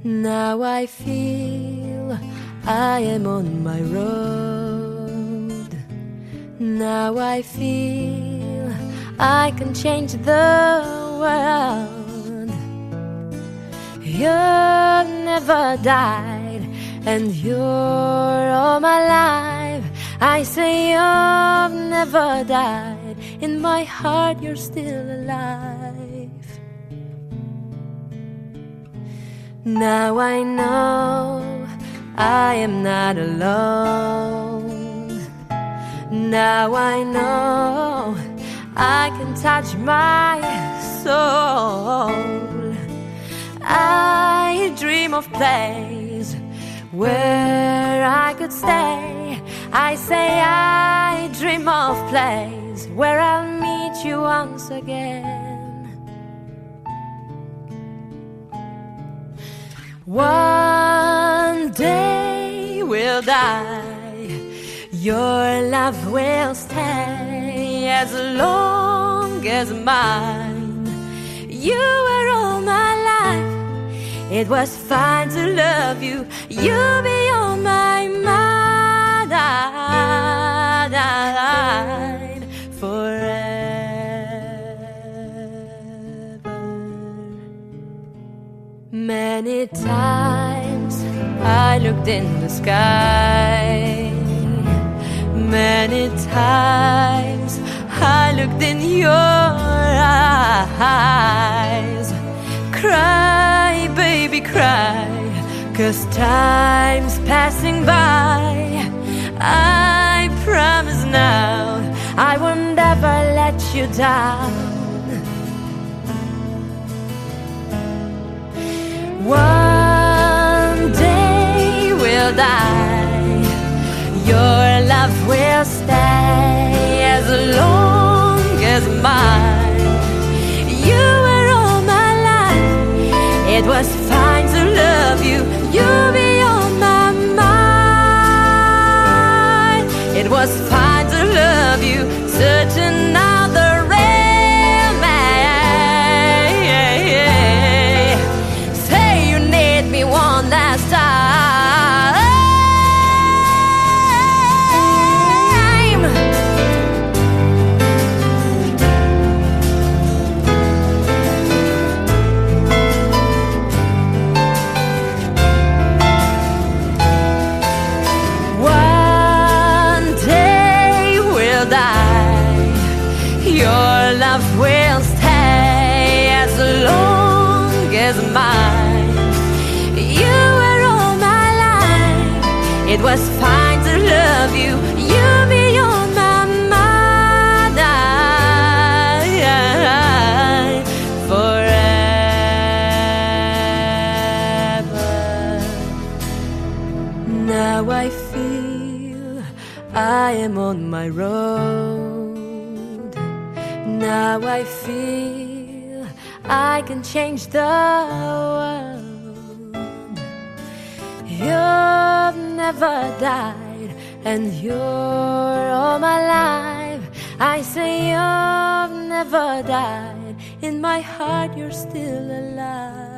Now I feel I am on my road. Now I feel I can change the world. You've never died, and you're all my life. I say you've never died. In my heart you're still alive. Now I know I am not alone. Now I know I can touch my soul. I dream of place where I could stay. I say I dream of place where I'll meet you once again. One day we'll die, your love will stay as long as mine. You were all my life, it was fine to love you. You'll be on my mind forever. Many times I looked in the sky. Many times I looked in your eyes. Cry, baby, cry, 'cause time's passing by. I promise now I will never let you down. One day we'll die, your love will stay as long as mine. You were all my life, it was fine to love you. You'll be on my mind. It was fine to love you, such another real man. Say you need me one last time. Your love will stay as long as mine. You were all my life, it was fine to love you. You'll be on my mind forever. Now I feel I am on my road. Now I feel I can change the world. You've never died, and you're all my life. I say you've never died. In my heart you're still alive.